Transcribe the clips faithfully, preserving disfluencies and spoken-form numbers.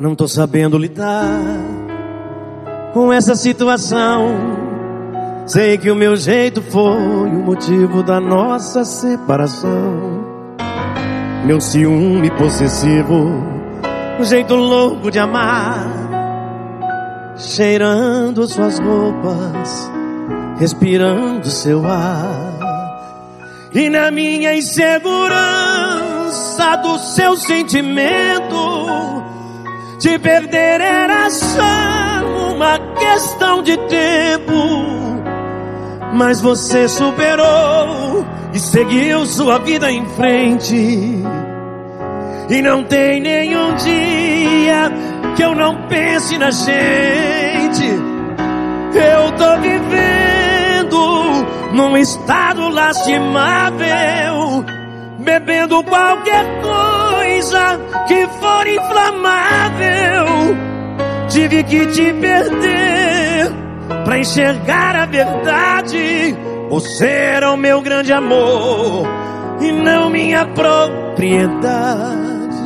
Não tô sabendo lidar com essa situação. Sei que o meu jeito foi o motivo da nossa separação. Meu ciúme possessivo, um jeito louco de amar, cheirando suas roupas, respirando seu ar. E na minha insegurança do seu sentimento, te perder era só uma questão de tempo. Mas você superou e seguiu sua vida em frente. E não tem nenhum dia que eu não pense na gente. Eu tô vivendo num estado lastimável, bebendo qualquer coisa que for inflamável. Tive que te perder pra enxergar a verdade. Você era o meu grande amor e não minha propriedade.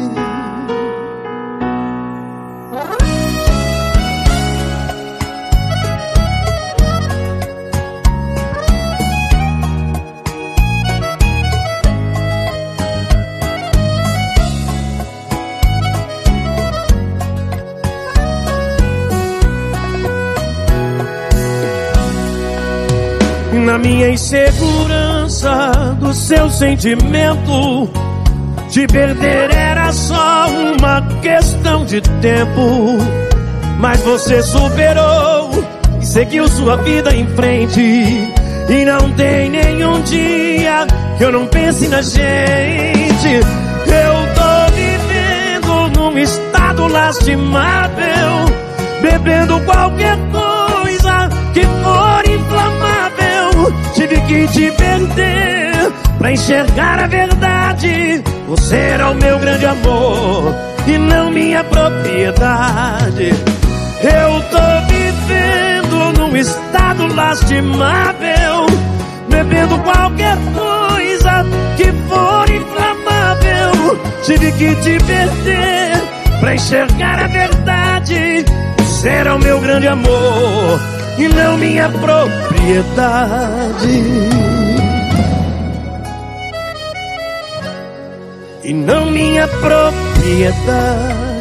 Na minha insegurança do seu sentimento, te perder era só uma questão de tempo. Mas você superou e seguiu sua vida em frente. E não tem nenhum dia que eu não pense na gente. Eu tô vivendo num estado lastimável, bebendo qualquer coisa que for inflamável. Tive que te perder pra enxergar a verdade. Você era o meu grande amor e não minha propriedade. Eu tô vivendo num estado lastimável, bebendo qualquer coisa que for inflamável. Tive que te perder pra enxergar a verdade. Você era o meu grande amor e não minha propriedade. E não minha propriedade.